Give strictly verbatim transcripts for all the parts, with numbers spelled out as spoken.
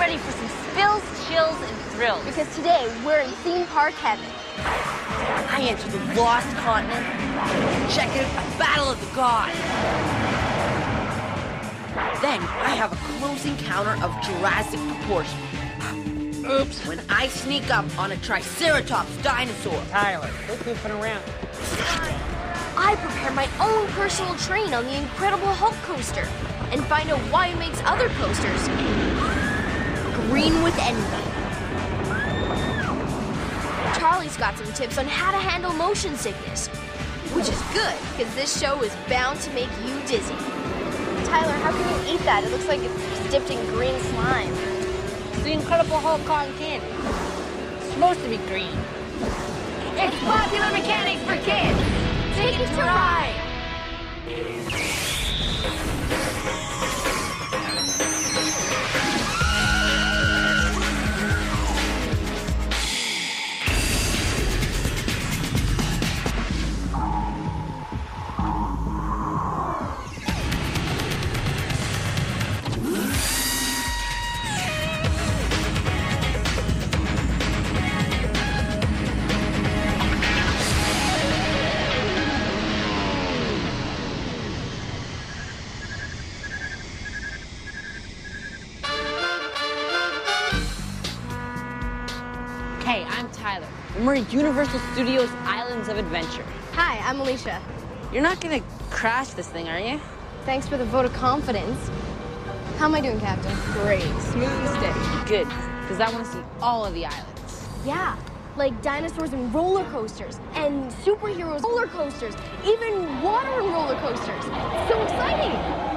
ready for some spills, chills, and thrills. Because today, we're in theme park heaven. I enter the lost continent. Check out a battle of the gods. Then I have a close encounter of Jurassic proportion. Oops. When I sneak up on a Triceratops dinosaur. Tyler, quit goofing around. I prepare my own personal train on the Incredible Hulk coaster and find out why it makes other coasters green with envy. Charlie's got some tips on how to handle motion sickness, which is good because this show is bound to make you dizzy. Tyler, how can you eat that? It looks like it's dipped in green slime. It's the Incredible Hulk cotton candy. It's supposed to be green. It's popular mechanics for kids. Take it to ride. Hey, I'm Tyler. And we're at Universal Studios Islands of Adventure. Hi, I'm Alicia. You're not gonna crash this thing, are you? Thanks for the vote of confidence. How am I doing, Captain? Great. Smooth and steady. Good, because I want to see all of the islands. Yeah, like dinosaurs and roller coasters, and superheroes roller coasters, even water and roller coasters. So exciting!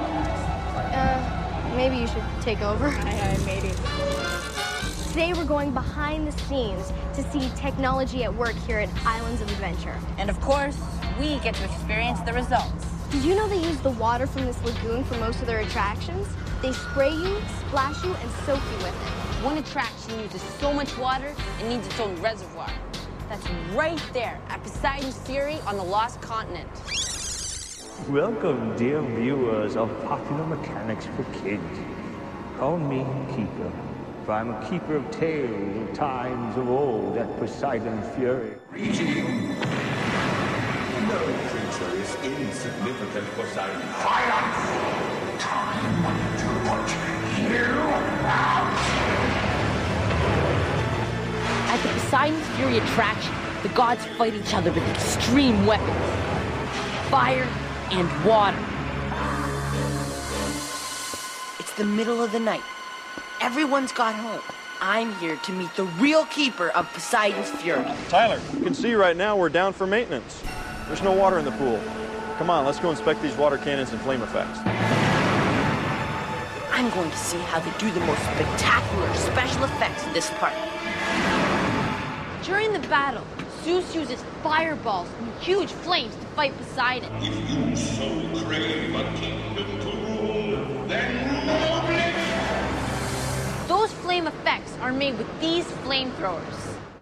Uh, maybe you should take over. Aye, aye, matey. Today we're going behind the scenes to see technology at work here at Islands of Adventure. And of course, we get to experience the results. Did you know they use the water from this lagoon for most of their attractions? They spray you, splash you, and soak you with it. One attraction uses so much water, it needs its own reservoir. That's right there at Poseidon's Fury on the Lost Continent. Welcome, dear viewers of Popular Mechanics for Kids. Call me Keeper, for I'm a keeper of tales of times of old at Poseidon's Fury. Reaching. No creature is insignificant, Poseidon. Silence! Time to put you out! At the Poseidon's Fury attraction, the gods fight each other with extreme weapons. Fire and water. It's the middle of the night. Everyone's got home. I'm here to meet the real keeper of Poseidon's Fury. Tyler, you can see right now we're down for maintenance. There's no water in the pool. Come on, let's go inspect these water cannons and flame effects. I'm going to see how they do the most spectacular special effects in this park. During the battle, Zeus uses fireballs and huge flames to fight Poseidon. If you so crave a kingdom to rule, then rule it! Those flame effects are made with these flamethrowers.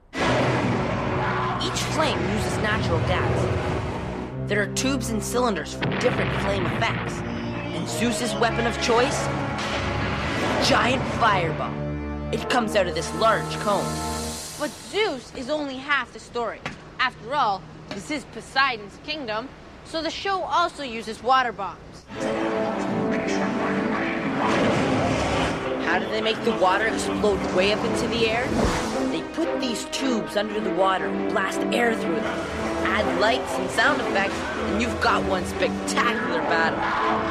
Each flame uses natural gas. There are tubes and cylinders for different flame effects. And Zeus's weapon of choice? Giant fireball. It comes out of this large cone. But Zeus is only half the story. After all, this is Poseidon's kingdom, so the show also uses water bombs. How do they make the water explode way up into the air? They put these tubes under the water and blast air through them. Add lights and sound effects, and you've got one spectacular battle.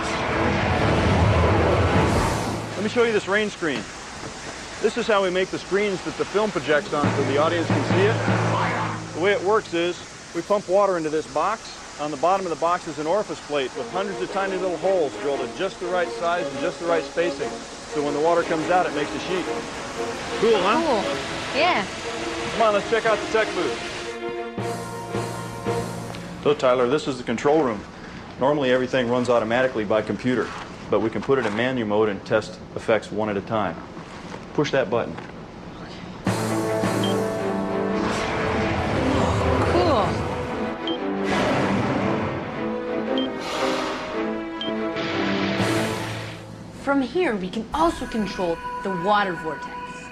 Let me show you this rain screen. This is how we make the screens that the film projects on so the audience can see it. The way it works is we pump water into this box. On the bottom of the box is an orifice plate with hundreds of tiny little holes drilled at just the right size and just the right spacing. So when the water comes out, it makes a sheet. Cool, huh? Cool. Yeah. Come on, let's check out the tech booth. So, Tyler, this is the control room. Normally, everything runs automatically by computer, but we can put it in manual mode and test effects one at a time. Push that button. Cool. From From here, we can also control the water vortex.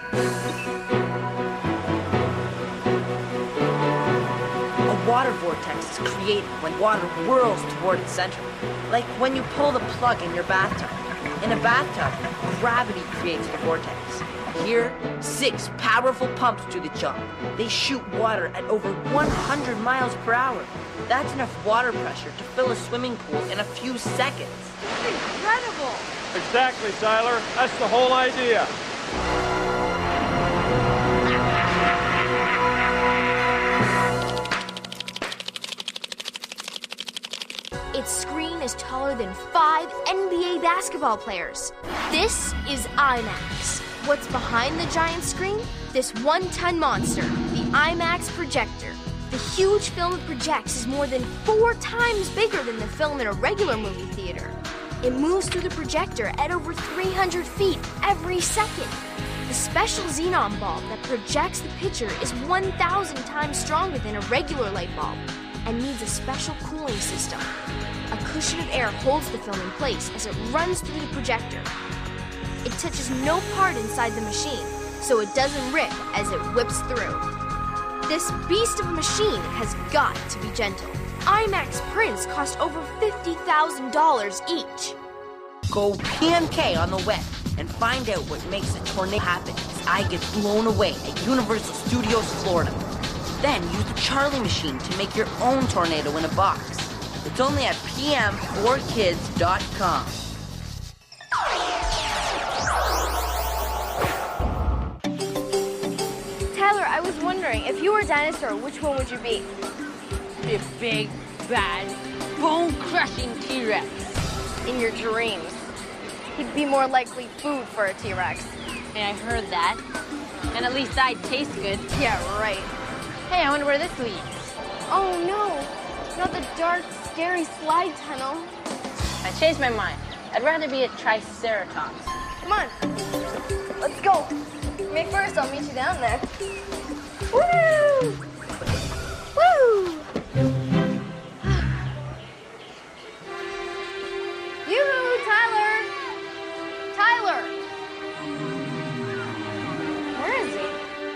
A water vortex is created when water whirls toward its center, like when you pull the plug in your bathtub. In a bathtub, gravity creates the vortex. Here, six powerful pumps do the job. They shoot water at over one hundred miles per hour. That's enough water pressure to fill a swimming pool in a few seconds. Incredible! Exactly, Tyler. That's the whole idea. Its screen is taller than five N B A basketball players. This is IMAX. What's behind the giant screen? This one-ton monster, the IMAX projector. The huge film it projects is more than four times bigger than the film in a regular movie theater. It moves through the projector at over three hundred feet every second. The special xenon bulb that projects the picture is one thousand times stronger than a regular light bulb and needs a special cooling system. A cushion of air holds the film in place as it runs through the projector. It touches no part inside the machine, so it doesn't rip as it whips through. This beast of a machine has got to be gentle. IMAX prints cost over fifty thousand dollars each. Go P M K on the web and find out what makes a tornado happen as I get blown away at Universal Studios Florida. Then use the Charlie machine to make your own tornado in a box. It's only at P M four kids dot com. Tyler, I was wondering, if you were a dinosaur, which one would you be? The big, bad, bone-crushing T-Rex. In your dreams. He'd be more likely food for a T-Rex. Hey, I heard that. And at least I'd taste good. Yeah, right. Hey, I wonder where this leads. Oh no, not the dark, scary slide tunnel. I changed my mind. I'd rather be a Triceratops. Come on, let's go. Maybe first I'll meet you down there. Woo! Woo! Yoo-hoo, Tyler! Tyler! Where is he?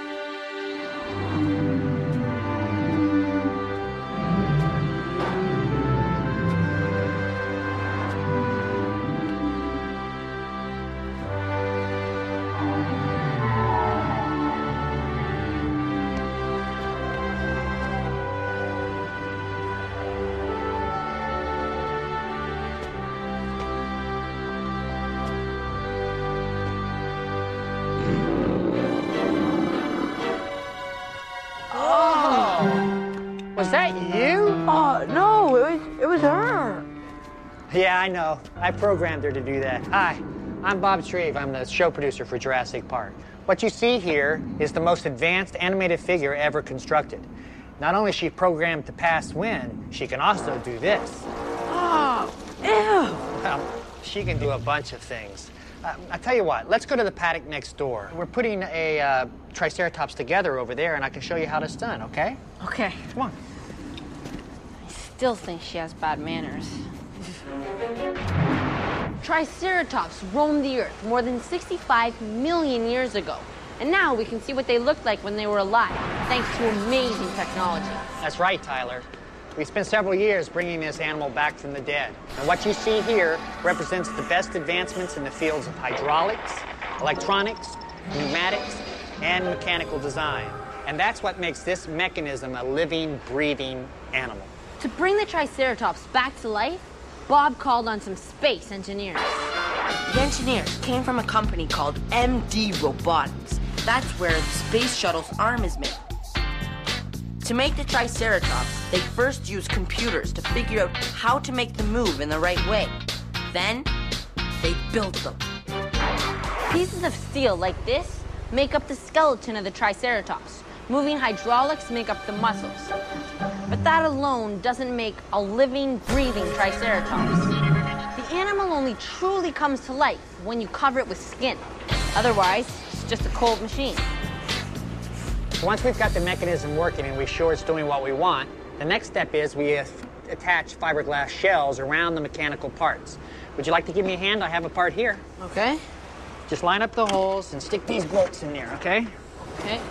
Was that you? Oh, no, it was, it was her. Yeah, I know. I programmed her to do that. Hi, I'm Bob Shreve. I'm the show producer for Jurassic Park. What you see here is the most advanced animated figure ever constructed. Not only is she programmed to pass wind, she can also do this. Oh, ew. Well, she can do a bunch of things. Uh, I tell you what, let's go to the paddock next door. We're putting a uh, Triceratops together over there, and I can show you how it's done, okay? Okay. Come on. I still think she has bad manners. Triceratops roamed the earth more than sixty-five million years ago. And now we can see what they looked like when they were alive, thanks to amazing technology. That's right, Tyler. We spent several years bringing this animal back from the dead. And what you see here represents the best advancements in the fields of hydraulics, electronics, pneumatics, and mechanical design. And that's what makes this mechanism a living, breathing animal. To bring the Triceratops back to life, Bob called on some space engineers. The engineers came from a company called M D Robotics. That's where the space shuttle's arm is made. To make the Triceratops, they first used computers to figure out how to make them move in the right way. Then, they built them. Pieces of steel like this make up the skeleton of the Triceratops. Moving hydraulics make up the muscles. But that alone doesn't make a living, breathing Triceratops. The animal only truly comes to life when you cover it with skin. Otherwise, it's just a cold machine. Once we've got the mechanism working and we're sure it's doing what we want, the next step is we attach fiberglass shells around the mechanical parts. Would you like to give me a hand? I have a part here. Okay. Just line up the holes and stick these bolts in there, okay? Okay.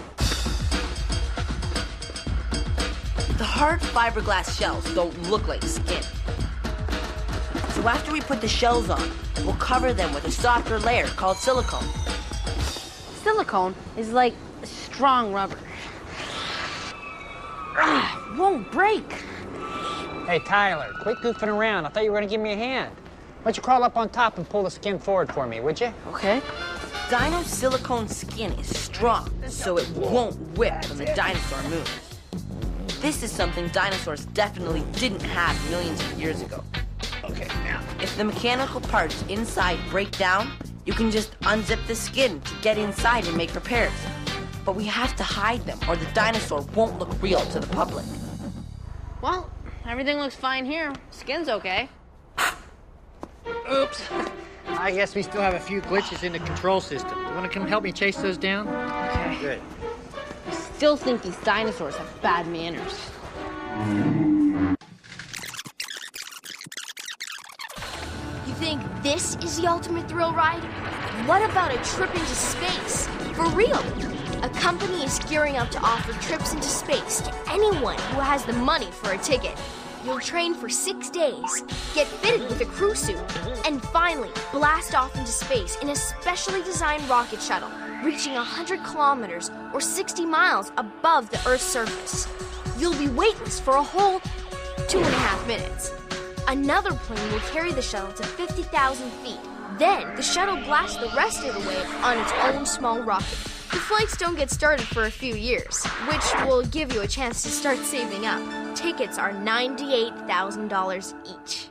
The hard fiberglass shells don't look like skin. So after we put the shells on, we'll cover them with a softer layer called silicone. Silicone is like strong rubber. Ah, won't break. Hey, Tyler, quit goofing around. I thought you were gonna give me a hand. Why don't you crawl up on top and pull the skin forward for me, would you? Okay. Dino silicone skin is strong, so it won't whip when the dinosaur moves. This is something dinosaurs definitely didn't have millions of years ago. Okay, now. If the mechanical parts inside break down, you can just unzip the skin to get inside and make repairs. But we have to hide them, or the dinosaur won't look real to the public. Well, everything looks fine here. Skin's okay. Oops. I guess we still have a few glitches in the control system. You want to come help me chase those down? Okay. Good. I still think these dinosaurs have bad manners. You think this is the ultimate thrill ride? What about a trip into space? For real? A company is gearing up to offer trips into space to anyone who has the money for a ticket. You'll train for six days, get fitted with a crew suit, and finally blast off into space in a specially designed rocket shuttle, reaching one hundred kilometers or sixty miles above the Earth's surface. You'll be weightless for a whole two and a half minutes. Another plane will carry the shuttle to fifty thousand feet. Then the shuttle blasts the rest of the way on its own small rocket. The flights don't get started for a few years, which will give you a chance to start saving up. Tickets are ninety-eight thousand dollars each.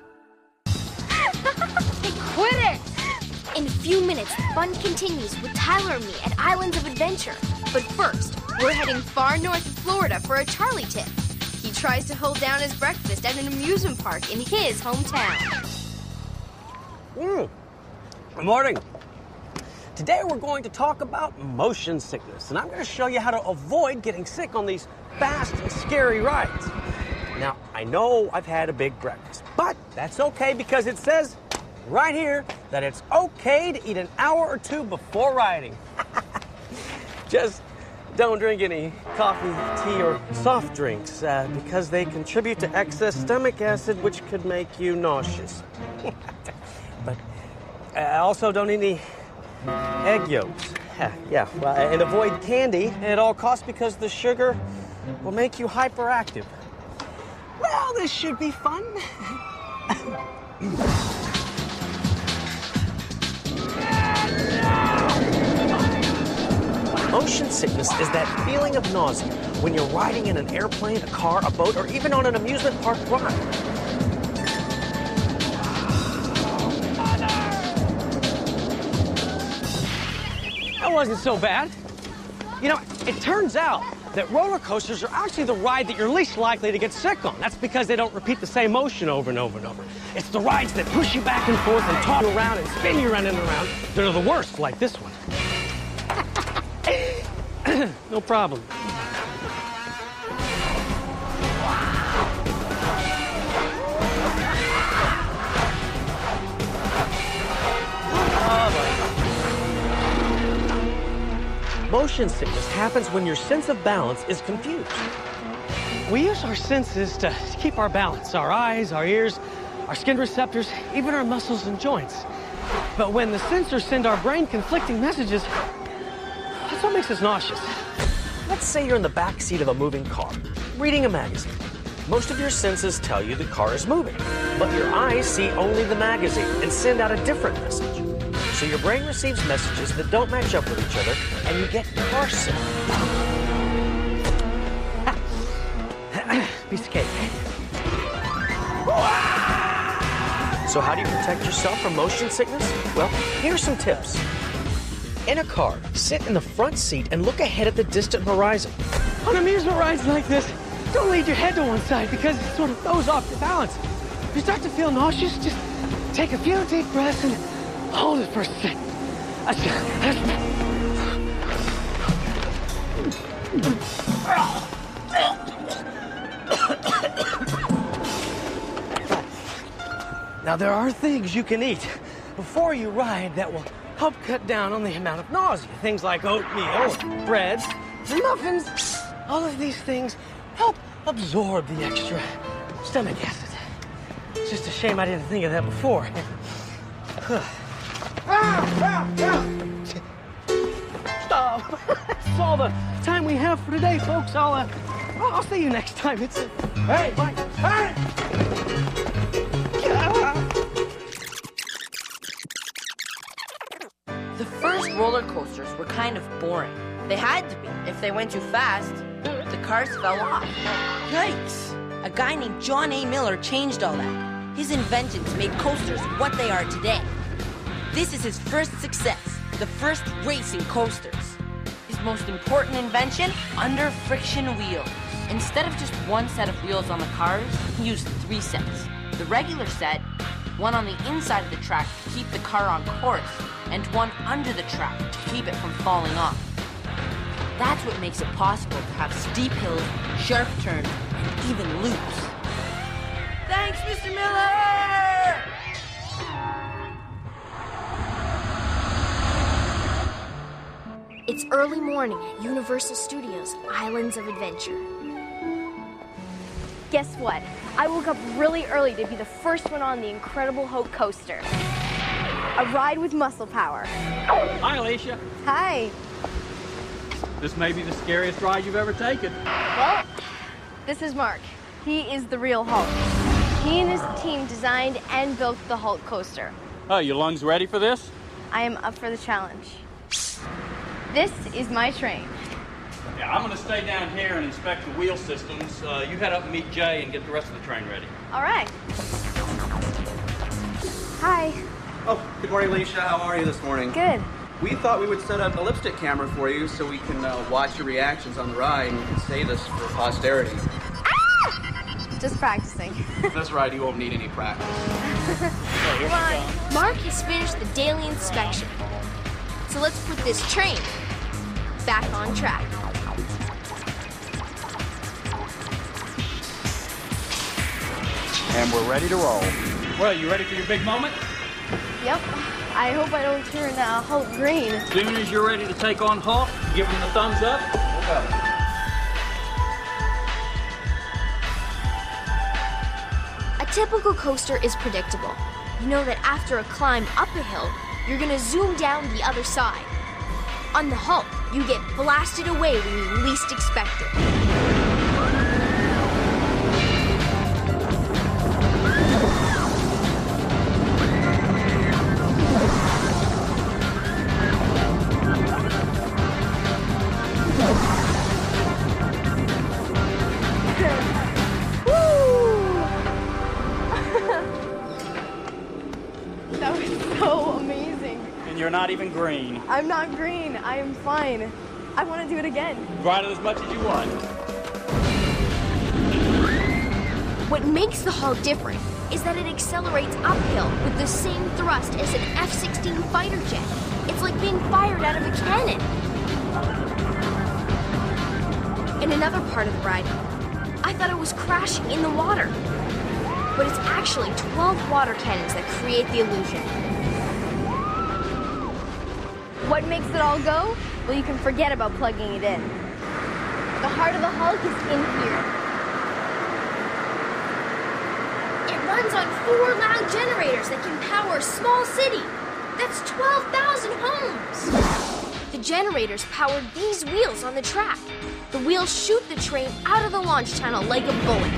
Hey, quit it! In a few minutes, the fun continues with Tyler and me at Islands of Adventure. But first, we're heading far north of Florida for a Charlie tip. He tries to hold down his breakfast at an amusement park in his hometown. Mm. Good morning. Today we're going to talk about motion sickness, and I'm going to show you how to avoid getting sick on these fast and scary rides. Now, I know I've had a big breakfast, but that's okay because it says right here that it's okay to eat an hour or two before riding. Just don't drink any coffee, tea, or soft drinks uh, because they contribute to excess stomach acid, which could make you nauseous. But uh, also don't eat any egg yolks. Yeah, well, and avoid candy at all costs because the sugar will make you hyperactive. Well, this should be fun. Motion sickness is that feeling of nausea when you're riding in an airplane, a car, a boat, or even on an amusement park ride. That wasn't so bad. You know, it turns out that roller coasters are actually the ride that you're least likely to get sick on. That's because they don't repeat the same motion over and over and over. It's the rides that push you back and forth and toss you around and spin you around and around that are the worst, like this one. No problem. Motion sickness happens when your sense of balance is confused. We use our senses to keep our balance, our eyes, our ears, our skin receptors, even our muscles and joints. But when the sensors send our brain conflicting messages, that's what makes us nauseous. Let's say you're in the back seat of a moving car, reading a magazine. Most of your senses tell you the car is moving, but your eyes see only the magazine and send out a different message. So your brain receives messages that don't match up with each other, and you get car sick. Piece of cake. So how do you protect yourself from motion sickness? Well, here's some tips. In a car, sit in the front seat and look ahead at the distant horizon. On amusement rides like this, don't lean your head to one side because it sort of throws off your balance. If you start to feel nauseous, just take a few deep breaths and hold it for a second. Now, there are things you can eat before you ride that will help cut down on the amount of nausea. Things like oatmeal, breads, and muffins. All of these things help absorb the extra stomach acid. It's just a shame I didn't think of that before. Stop! That's all the time we have for today, folks. I'll, uh, I'll see you next time. It's a... Hey, Mike! Hey! The first roller coasters were kind of boring. They had to be. If they went too fast, the cars fell off. Yikes! A guy named John A. Miller changed all that. His inventions made coasters what they are today. This is his first success, the first racing coasters. His most important invention, under friction wheels. Instead of just one set of wheels on the cars, he used three sets. The regular set, one on the inside of the track to keep the car on course, and one under the track to keep it from falling off. That's what makes it possible to have steep hills, sharp turns, and even loops. Thanks, Mister Miller! It's early morning at Universal Studios Islands of Adventure. Guess what? I woke up really early to be the first one on the Incredible Hulk coaster. A ride with muscle power. Hi, Alicia. Hi. This may be the scariest ride you've ever taken. Well, this is Mark. He is the real Hulk. He and his team designed and built the Hulk coaster. Oh, your lungs ready for this? I am up for the challenge. This is my train. Yeah, I'm going to stay down here and inspect the wheel systems. Uh, you head up and meet Jay and get the rest of the train ready. All right. Hi. Oh, good morning, Alicia. How are you this morning? Good. We thought we would set up a lipstick camera for you so we can uh, watch your reactions on the ride and you can save this for posterity. Ah! Just practicing. This ride, you won't need any practice. Come on. Mark has finished the daily inspection. So let's put this train back on track. And we're ready to roll. Well, you ready for your big moment? Yep. I hope I don't turn uh, Hulk green. As soon as you're ready to take on Hulk, give him the thumbs up. We'll go. A typical coaster is predictable. You know that after a climb up a hill, you're gonna zoom down the other side. On the Hulk, you get blasted away when you least expect it. You're not even green. I'm not green. I am fine. I want to do it again. Ride it as much as you want. What makes the Hulk different is that it accelerates uphill with the same thrust as an F sixteen fighter jet. It's like being fired out of a cannon. In another part of the ride, I thought it was crashing in the water. But it's actually twelve water cannons that create the illusion. What makes it all go? Well, you can forget about plugging it in. The heart of the Hulk is in here. It runs on four loud generators that can power a small city. That's twelve thousand homes. The generators power these wheels on the track. The wheels shoot the train out of the launch tunnel like a bullet.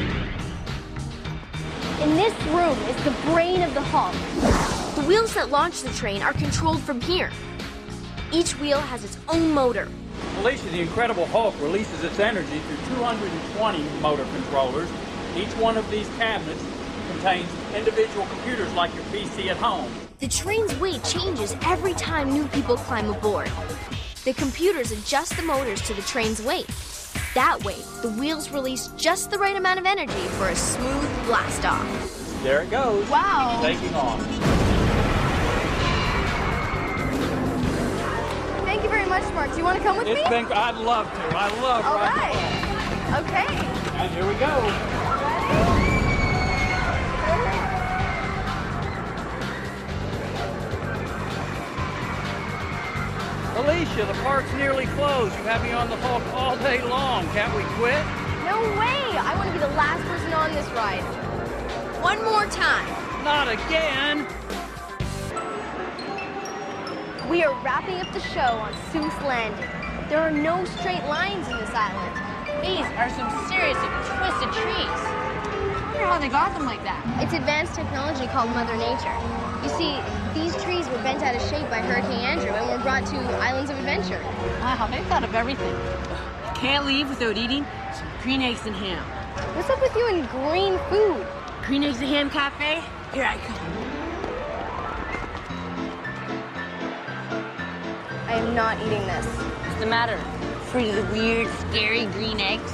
In this room is the brain of the Hulk. The wheels that launch the train are controlled from here. Each wheel has its own motor. Alicia, the Incredible Hulk releases its energy through two hundred twenty motor controllers. Each one of these cabinets contains individual computers like your P C at home. The train's weight changes every time new people climb aboard. The computers adjust the motors to the train's weight. That way, the wheels release just the right amount of energy for a smooth blast off. There it goes. Wow. Taking off. Thank you very much, Mark. Do you want to come with it's me? Been, I'd love to. I love All riding right. Okay. And here we go. Alicia, the park's nearly closed. You have me on the hook all day long. Can't we quit? No way! I want to be the last person on this ride. One more time. Not again! We are wrapping up the show on Seuss Landing. There are no straight lines in this island. These are some seriously twisted trees. I wonder how they got them like that. It's advanced technology called Mother Nature. You see, these trees were bent out of shape by Hurricane Andrew and were brought to Islands of Adventure. Wow, they thought of everything. Can't leave without eating some green eggs and ham. What's up with you and green food? Green eggs and ham cafe? Here I come. I am not eating this. What's the matter? Afraid of the weird, scary green eggs?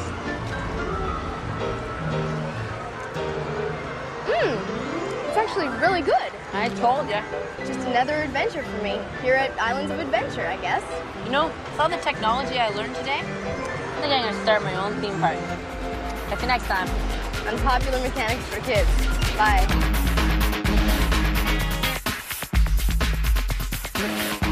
Mmm, it's actually really good. I told ya. Just another adventure for me, here at Islands of Adventure, I guess. You know, with all the technology I learned today, I think I'm gonna start my own theme park. Catch you next time. Unpopular Mechanics for Kids. Bye.